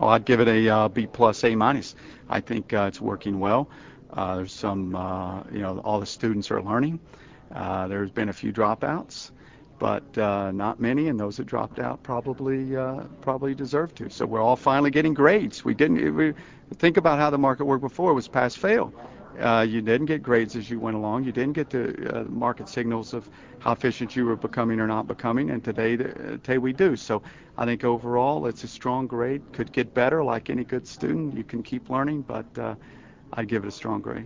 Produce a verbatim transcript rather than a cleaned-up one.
I'd give it a uh, B plus, A minus. I think uh, it's working well. Uh, there's some, uh, you know, all the students are learning. Uh, there's been a few dropouts, but uh, not many, and those that dropped out probably uh, probably deserve to. So we're all finally getting grades. We didn't we, think about how the market worked before. It was pass fail. Uh, you didn't get grades as you went along. You didn't get the uh, market signals of how efficient you were becoming or not becoming, and today, uh, today we do. So I think overall it's a strong grade. Could get better like any good student. You can keep learning, but uh, I'd give it a strong grade.